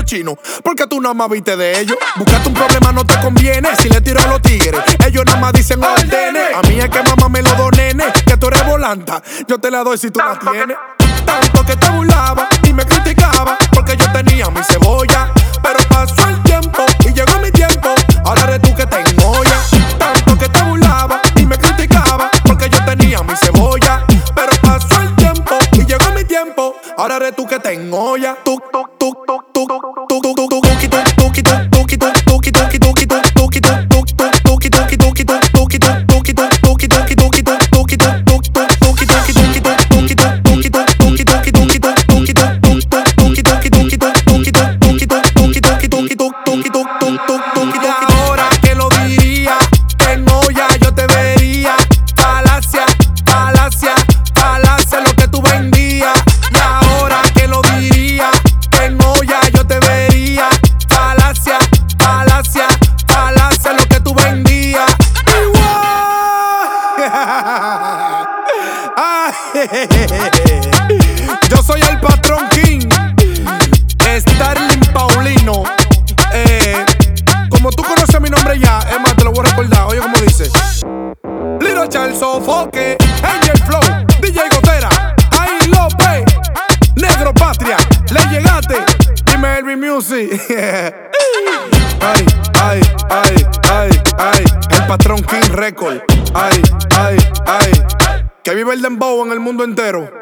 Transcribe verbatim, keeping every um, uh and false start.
chinos, porque tú nada más viste de ellos. Buscarte un problema no te conviene, si le tiro a los tigres, ellos nada más dicen órdenes. A mí es que mamá me lo do, nene, que tú eres volanta, yo te la doy si tú la tienes. Tanto que te burlaba y me criticaba, porque yo tenía mi cebolla. Pero pasó el tiempo y llegó mi tiempo, ahora eres tú que te engolla. Tanto que te burlaba y me criticaba, porque yo tenía mi cebolla. Pero pasó el tiempo y llegó mi tiempo, ahora eres tú que te engolla. Tú, tú, tú, tú, tú, tú, tú, tú, tú, tú, tuki, tú, tuki, tú, tuki, tú, tuki, tuki, tuki, tú, tuki, tú, tuki, tú, tuki, tuki, tuki, tú, tuki, tú, tuki, tú, tuki, tuki, tuki, tú, tuki, tú, tuki, tú, tuki, tuki, tuki, tú, tuki, tú, tuki, tú, tuki, tuki, tuki, tú, tuki, tú, tuki, tú, tuki, tuki, tuki, tuki, tú, tuki, tú, tuki, tú, tuki, tuki, tuki, tuki, tú, tuki, tú, tuki, tuki. Ahora que lo diría, tengo ya, yo te vería. Falacia, falacia, falacia, lo que tú vendías. Y ahora que lo diría, tengo ya, yo te vería. Falacia, falacia, falacia, lo que tú vendías. Yo soy el patrón King, Starling Paulino. Eh, como tú conoces mi nombre ya, es más, te lo voy a recordar. Oye, como dice: Little Charles Sofoque, Angel Flow, D J Gotera, Ahí López, Negro Patria, le llegaste, dime Elvin Music. Ay, ay, ay, ay, ay, el patrón King Record. Ay, ay, ay, que vive el dembow en el mundo entero.